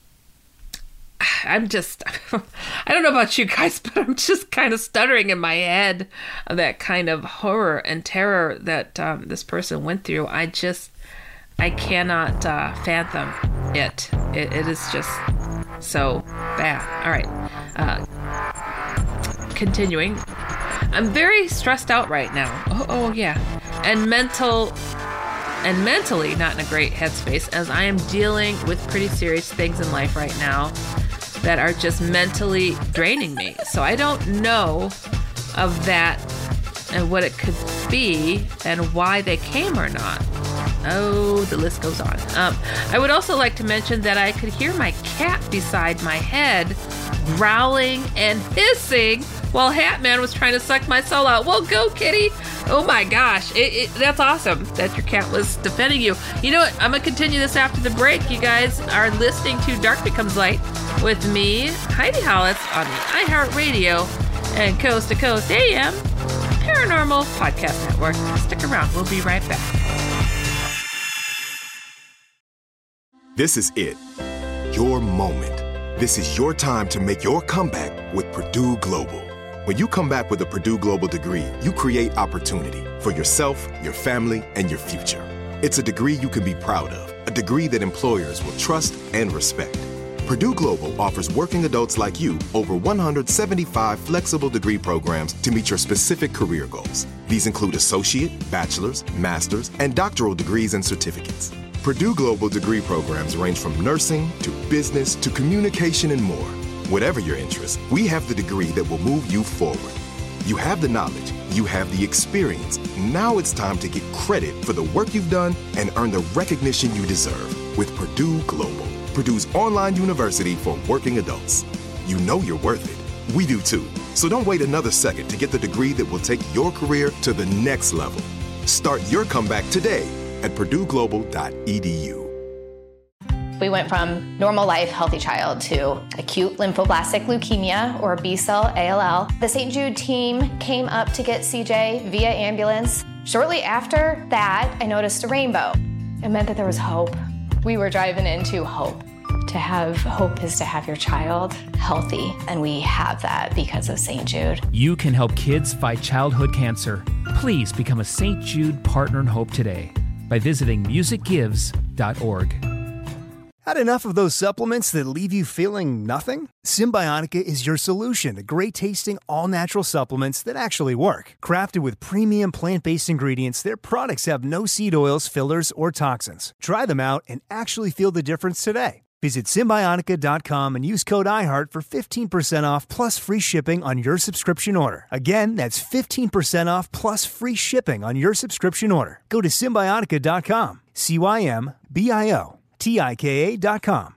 I'm just, I don't know about you guys, but I'm just kind of stuttering in my head of that kind of horror and terror that um, this person went through. I just, I cannot uh, fathom it. it. It is just so bad. All right. Uh, continuing. I'm very stressed out right now. Oh, oh yeah. And mental, and mentally not in a great headspace as I am dealing with pretty serious things in life right now that are just mentally draining me. So I don't know of that and what it could be and why they came or not. Oh, the list goes on. Um, I would also like to mention that I could hear my cat beside my head growling and hissing while Hatman was trying to suck my soul out. Well, go, kitty. Oh my gosh. It, it, that's awesome that your cat was defending you. You know what? I'm going to continue this after the break. You guys are listening to Dark Becomes Light with me, Heidi Hollis, on the iHeartRadio and Coast to Coast A M Paranormal Podcast Network. Stick around. We'll be right back. This is it. Your moment. This is your time to make your comeback with Purdue Global. When you come back with a Purdue Global degree, you create opportunity for yourself, your family, and your future. It's a degree you can be proud of, a degree that employers will trust and respect. Purdue Global offers working adults like you over one hundred seventy-five flexible degree programs to meet your specific career goals. These include associate, bachelor's, master's, and doctoral degrees and certificates. Purdue Global degree programs range from nursing to business to communication and more. Whatever your interest, we have the degree that will move you forward. You have the knowledge, you have the experience. Now it's time to get credit for the work you've done and earn the recognition you deserve with Purdue Global, Purdue's online university for working adults. You know you're worth it. We do too. So don't wait another second to get the degree that will take your career to the next level. Start your comeback today at purdue global dot e d u. We went from normal life, healthy child to acute lymphoblastic leukemia, or B-cell A L L. The Saint Jude team came up to get C J via ambulance. Shortly after that, I noticed a rainbow. It meant that there was hope. We were driving into hope. To have hope is to have your child healthy, and we have that because of Saint Jude. You can help kids fight childhood cancer. Please become a Saint Jude Partner in Hope today by visiting music gives dot org. Had enough of those supplements that leave you feeling nothing? Symbiotica is your solution to great-tasting, all-natural supplements that actually work. Crafted with premium plant-based ingredients, their products have no seed oils, fillers, or toxins. Try them out and actually feel the difference today. Visit Symbiotica dot com and use code iHeart for fifteen percent off plus free shipping on your subscription order. Again, that's fifteen percent off plus free shipping on your subscription order. Go to Symbiotica dot com. C Y M B I O T I K A dot com.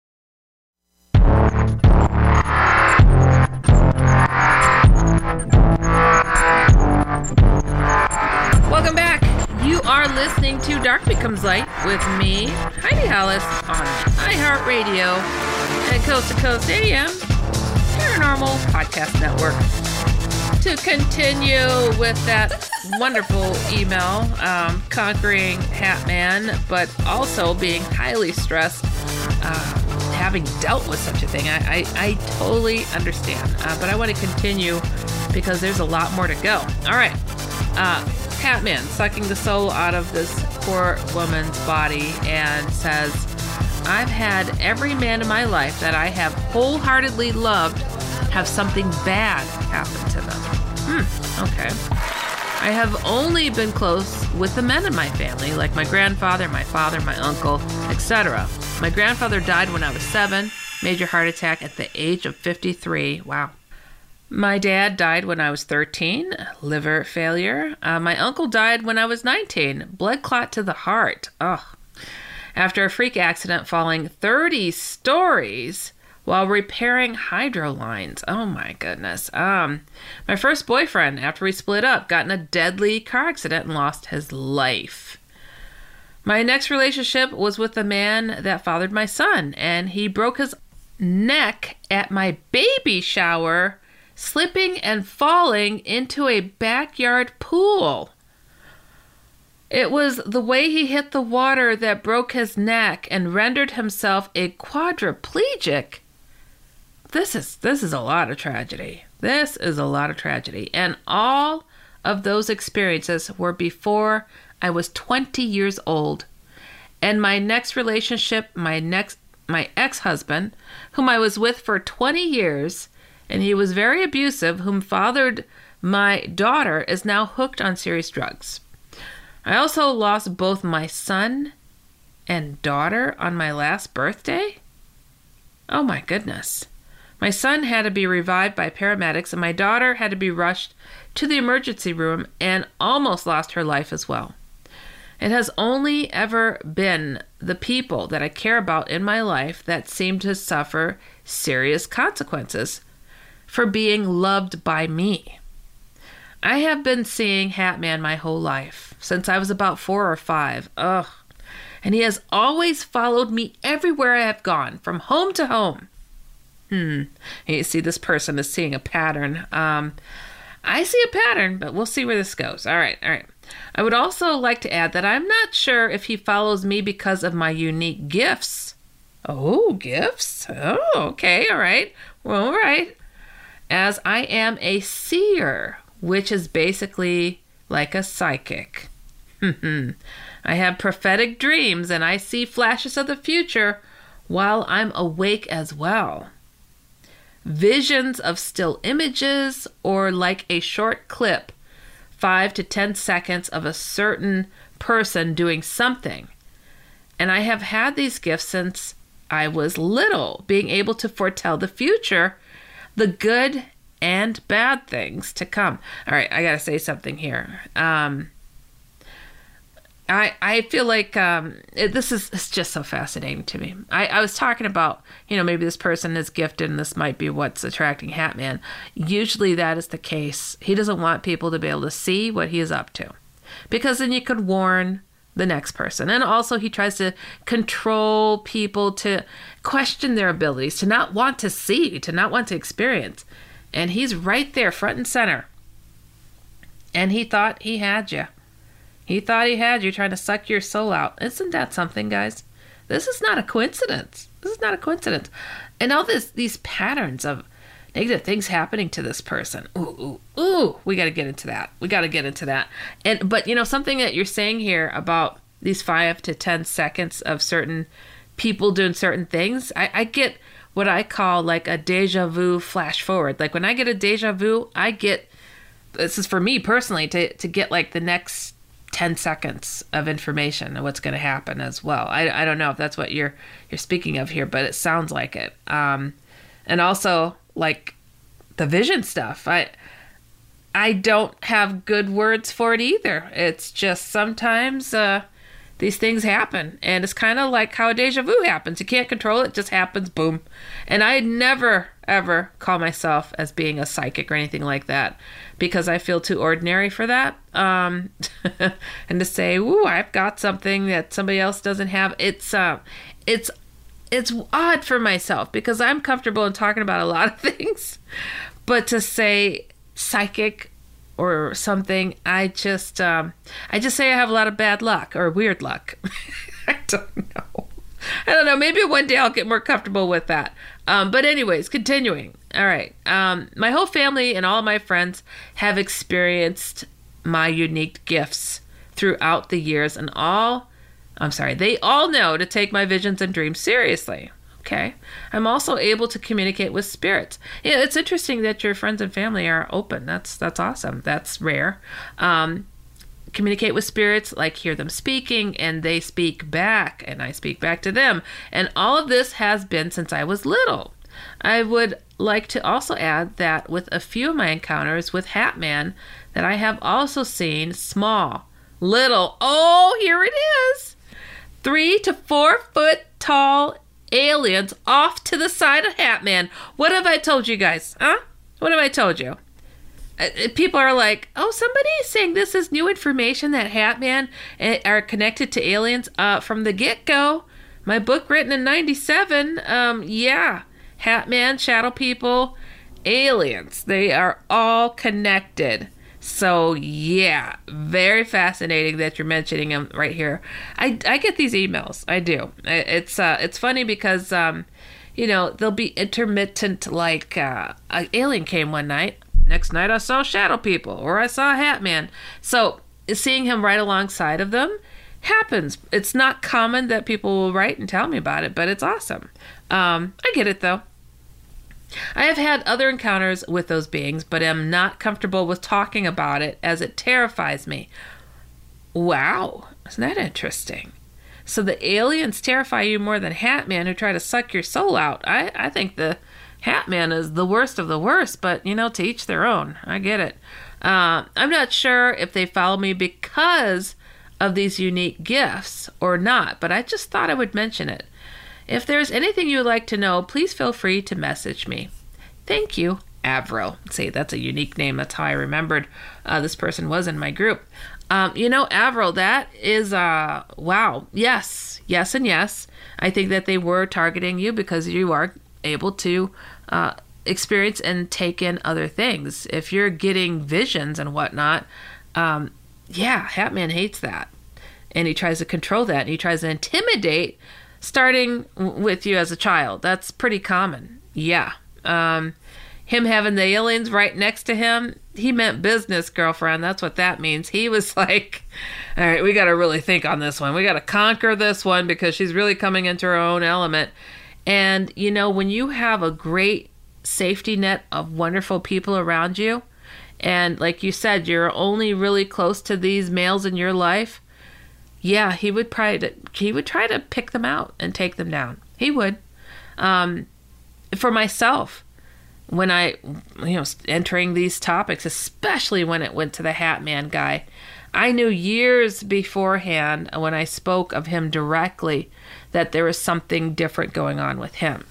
Welcome back. You are listening to Dark Becomes Light with me, Heidi Hollis, on iHeartRadio and Coast to Coast A M Paranormal Podcast Network. To continue with that wonderful email, um, conquering Hat Man, but also being highly stressed, uh, having dealt with such a thing. I, I, I totally understand, uh, but I want to continue because there's a lot more to go. All right. Uh, Hat Man sucking the soul out of this poor woman's body and says, I've had every man in my life that I have wholeheartedly loved have something bad happen to them. Hmm, okay. I have only been close with the men in my family, like my grandfather, my father, my uncle, et cetera. My grandfather died when I was seven, major heart attack at the age of fifty-three. Wow. My dad died when I was thirteen, liver failure. Uh, my uncle died when I was nineteen, blood clot to the heart. Ugh. After a freak accident falling thirty stories while repairing hydro lines. Oh my goodness. Um, my first boyfriend, after we split up, got in a deadly car accident and lost his life. My next relationship was with the man that fathered my son, and he broke his neck at my baby shower, slipping and falling into a backyard pool. It was the way he hit the water that broke his neck and rendered himself a quadriplegic. This is this is a lot of tragedy. This is a lot of tragedy. And all of those experiences were before I was twenty years old. And my next relationship, my next my ex-husband, whom I was with for twenty years, and he was very abusive, whom fathered my daughter, is now hooked on serious drugs. I also lost both my son and daughter on my last birthday. Oh my goodness. My son had to be revived by paramedics, and my daughter had to be rushed to the emergency room and almost lost her life as well. It has only ever been the people that I care about in my life that seem to suffer serious consequences for being loved by me. I have been seeing Hat Man my whole life, since I was about four or five. Ugh. And he has always followed me everywhere I have gone, from home to home. Hmm. You see, this person is seeing a pattern. Um, I see a pattern, but we'll see where this goes. All right, all right. I would also like to add that I'm not sure if he follows me because of my unique gifts. Oh, gifts? Oh, okay, all right. Well, all right. As I am a seer, which is basically like a psychic. I have prophetic dreams, and I see flashes of the future while I'm awake as well. Visions of still images, or like a short clip, five to ten seconds of a certain person doing something. And I have had these gifts since I was little, being able to foretell the future, the good and bad things to come. All right, I got to say something here. Um, I I feel like um, it, this is it's just so fascinating to me. I, I was talking about, you know, maybe this person is gifted and this might be what's attracting Hat Man. Usually that is the case. He doesn't want people to be able to see what he is up to, because then you could warn the next person. And also he tries to control people to question their abilities, to not want to see, to not want to experience. And he's right there, front and center. And he thought he had you. He thought he had you, trying to suck your soul out. Isn't that something, guys? This is not a coincidence. This is not a coincidence. And all this, these patterns of negative things happening to this person. Ooh, ooh, ooh. We got to get into that. We got to get into that. And but, you know, something that you're saying here about these five to ten seconds of certain people doing certain things, I, I get what I call like a deja vu flash forward. Like when I get a deja vu, I get, this is for me personally, to, to get like the next ten seconds of information of what's going to happen as well. I, I don't know if that's what you're you're speaking of here, but it sounds like it. Um, and also, like, the vision stuff. I I don't have good words for it either. It's just sometimes uh, these things happen. And it's kind of like how a deja vu happens. You can't control it. It just happens. Boom. And I never, ever call myself as being a psychic or anything like that, because I feel too ordinary for that. Um, and to say, ooh, I've got something that somebody else doesn't have. It's, uh, it's, it's odd for myself because I'm comfortable in talking about a lot of things, but to say psychic or something, I just, um, I just say I have a lot of bad luck or weird luck. I don't know. I don't know. Maybe one day I'll get more comfortable with that. Um, but anyways, continuing. All right. Um, my whole family and all of my friends have experienced my unique gifts throughout the years, and all, I'm sorry, they all know to take my visions and dreams seriously. Okay. I'm also able to communicate with spirits. Yeah, it's interesting that your friends and family are open. That's that's awesome. That's rare. Um, communicate with spirits, like hear them speaking, and they speak back, and I speak back to them. And all of this has been since I was little. I would like to also add that with a few of my encounters with Hat Man, that I have also seen small, little, oh, here it is, three to four foot tall aliens off to the side of Hat Man. What have I told you guys? Huh? What have I told you? Uh, people are like, oh, somebody is saying this is new information that Hat Man uh, are connected to aliens uh, from the get-go. My book written in ninety-seven, um, yeah, Hat Man, shadow people, aliens, they are all connected. So, yeah, very fascinating that you're mentioning them right here. I, I get these emails. I do. It's uh, it's funny because, um, you know, they'll be intermittent, like uh, an alien came one night. Next night I saw shadow people, or I saw Hat Man. So seeing him right alongside of them happens. It's not common that people will write and tell me about it, but it's awesome. Um, I get it, though. I have had other encounters with those beings, but am not comfortable with talking about it as it terrifies me. Wow, isn't that interesting? So the aliens terrify you more than Hat Man, who try to suck your soul out. I, I think the Hat Man is the worst of the worst, but, you know, to each their own. I get it. Uh, I'm not sure if they follow me because of these unique gifts or not, but I just thought I would mention it. If there's anything you would like to know, please feel free to message me. Thank you, Avril. See, that's a unique name. That's how I remembered uh, this person was in my group. Um, you know, Avril, that is, uh, wow. Yes, yes, and yes. I think that they were targeting you because you are able to uh, experience and take in other things. If you're getting visions and whatnot, um, yeah, Hat Man hates that. And he tries to control that. And he tries to intimidate starting with you as a child. That's pretty common. Yeah. Um, him having the aliens right next to him, he meant business, girlfriend. That's what that means. He was like, all right, we got to really think on this one. We got to conquer this one because she's really coming into her own element. And, you know, when you have a great safety net of wonderful people around you, and like you said, you're only really close to these males in your life, yeah, he would try to he would try to pick them out and take them down. He would. Um, for myself, when I, you know, entering these topics, especially when it went to the Hat Man guy, I knew years beforehand when I spoke of him directly that there was something different going on with him.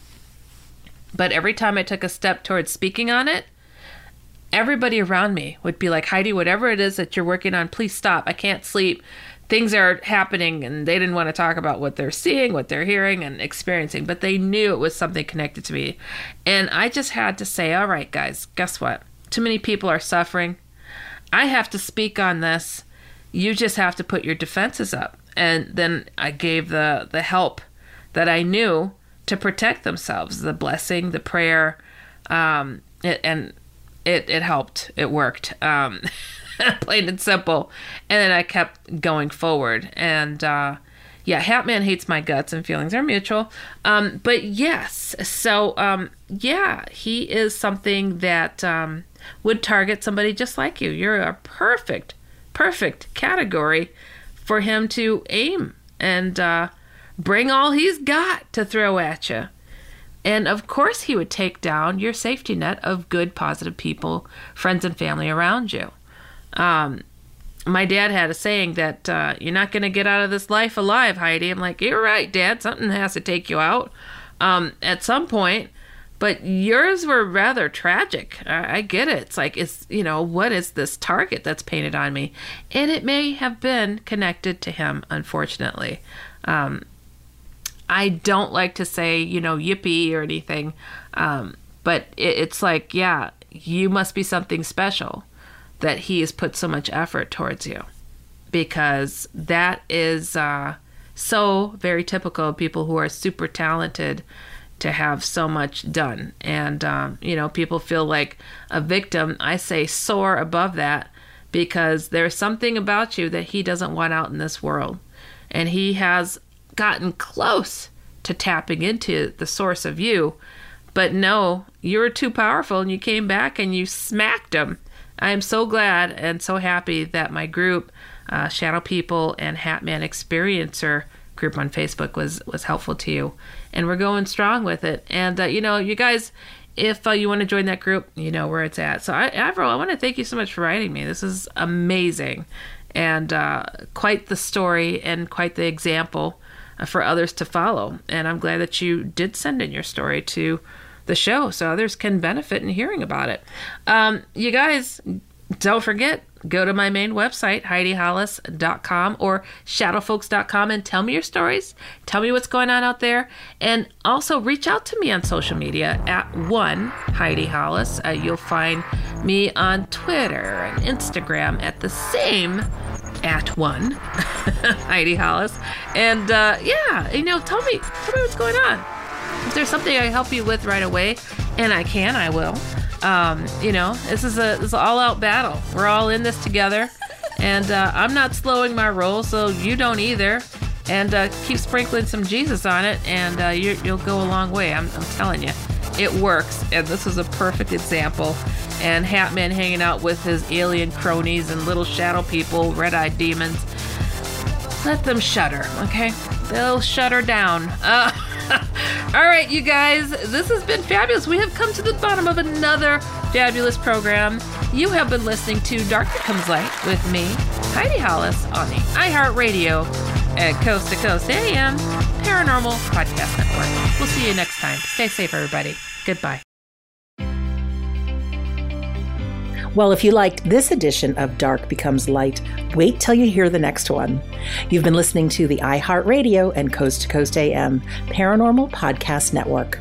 But every time I took a step towards speaking on it, everybody around me would be like, Heidi, whatever it is that you're working on, please stop. I can't sleep. Things are happening, and they didn't want to talk about what they're seeing, what they're hearing and experiencing, but they knew it was something connected to me. And I just had to say, all right, guys, guess what? Too many people are suffering. I have to speak on this. You just have to put your defenses up. And then I gave the, the help that I knew to protect themselves, the blessing, the prayer, um, it, and it, it helped. It worked. Um, plain and simple. And then I kept going forward. And uh, yeah, Hat Man hates my guts and feelings are mutual. Um, but yes, so um, yeah, he is something that um, would target somebody just like you. You're a perfect, perfect category for him to aim and uh, bring all he's got to throw at you. And of course he would take down your safety net of good, positive people, friends and family around you. Um, my dad had a saying that uh, you're not going to get out of this life alive, Heidi. I'm like, you're right, Dad. Something has to take you out um, at some point. But yours were rather tragic. I, I get it. It's like, it's, you know, what is this target that's painted on me? And it may have been connected to him, unfortunately. Um, I don't like to say, you know, yippee or anything. Um, but it, it's like, yeah, you must be something special that he has put so much effort towards you. Because that is uh, so very typical of people who are super talented to have so much done. And, um, you know, people feel like a victim. I say soar above that, because there's something about you that he doesn't want out in this world. And he has gotten close to tapping into the source of you. But no, you were too powerful and you came back and you smacked him. I am so glad and so happy that my group, uh, Shadow People and Hatman Experiencer group on Facebook was, was helpful to you. And we're going strong with it. And, uh, you know, you guys, if uh, you want to join that group, you know where it's at. So, I, Avril, I want to thank you so much for writing me. This is amazing. And uh, quite the story and quite the example uh, for others to follow. And I'm glad that you did send in your story to the show so others can benefit in hearing about it. Um, you guys, don't forget, go to my main website, Heidi Hollis dot com or shadow folks dot com, and tell me your stories. Tell me what's going on out there. And also reach out to me on social media at one Heidi Hollis. Uh, you'll find me on Twitter and Instagram at the same at one Heidi Hollis. And uh, yeah, you know, tell me, tell me what's going on. If there's something I can help you with right away, and I can, I will. Um, you know, this is a this is an all-out battle. We're all in this together, and uh, I'm not slowing my roll, so you don't either. And uh, keep sprinkling some Jesus on it, and uh, you, you'll go a long way. I'm, I'm telling you, it works. And this is a perfect example. And Hatman hanging out with his alien cronies and little shadow people, red-eyed demons. Let them shudder, okay? They'll shudder down. Uh, all right, you guys, this has been fabulous. We have come to the bottom of another fabulous program. You have been listening to Dark Becomes Light with me, Heidi Hollis, on the iHeartRadio at Coast to Coast A M Paranormal Podcast Network. We'll see you next time. Stay safe, everybody. Goodbye. Well, if you liked this edition of Dark Becomes Light, wait till you hear the next one. You've been listening to the iHeartRadio and Coast to Coast A M Paranormal Podcast Network.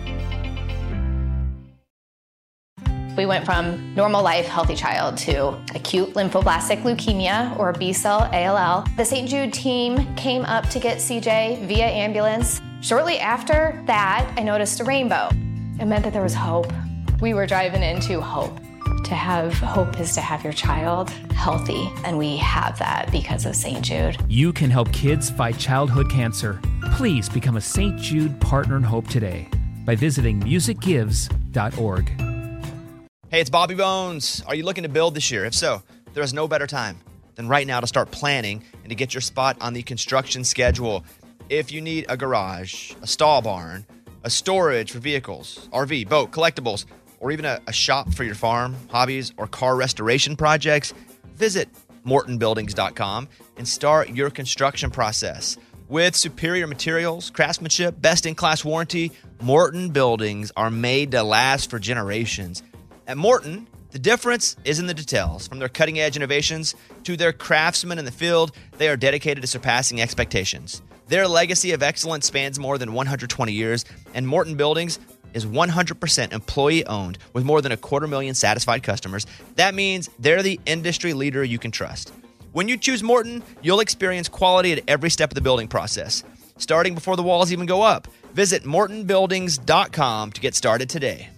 We went from normal life, healthy child to acute lymphoblastic leukemia, or B-cell A L L. The Saint Jude team came up to get C J via ambulance. Shortly after that, I noticed a rainbow. It meant that there was hope. We were driving into hope. To have hope is to have your child healthy, and we have that because of Saint Jude. You can help kids fight childhood cancer. Please become a Saint Jude Partner in Hope today by visiting music gives dot org. Hey, it's Bobby Bones. Are you looking to build this year? If so, there is no better time than right now to start planning and to get your spot on the construction schedule. If you need a garage, a stall barn, a storage for vehicles, R V, boat, collectibles, or even a, a shop for your farm, hobbies, or car restoration projects, visit Morton Buildings dot com and start your construction process. With superior materials, craftsmanship, best-in-class warranty, Morton Buildings are made to last for generations. At Morton, the difference is in the details. From their cutting-edge innovations to their craftsmen in the field, they are dedicated to surpassing expectations. Their legacy of excellence spans more than one hundred twenty years, and Morton Buildings is one hundred percent employee-owned with more than a quarter million satisfied customers. That means they're the industry leader you can trust. When you choose Morton, you'll experience quality at every step of the building process, starting before the walls even go up. Visit Morton Buildings dot com to get started today.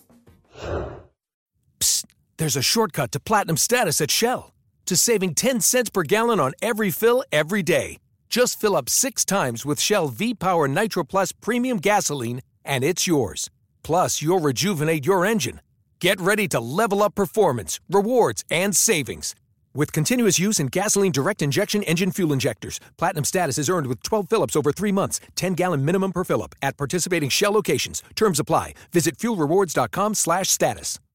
Psst, there's a shortcut to platinum status at Shell. To saving ten cents per gallon on every fill every day. Just fill up six times with Shell V-Power Nitro Plus Premium Gasoline, and it's yours. Plus, you'll rejuvenate your engine. Get ready to level up performance, rewards, and savings. With continuous use in gasoline direct injection engine fuel injectors. Platinum status is earned with twelve fill-ups over three months. ten gallon minimum per fill-up at participating Shell locations. Terms apply. Visit fuel rewards dot com slash status.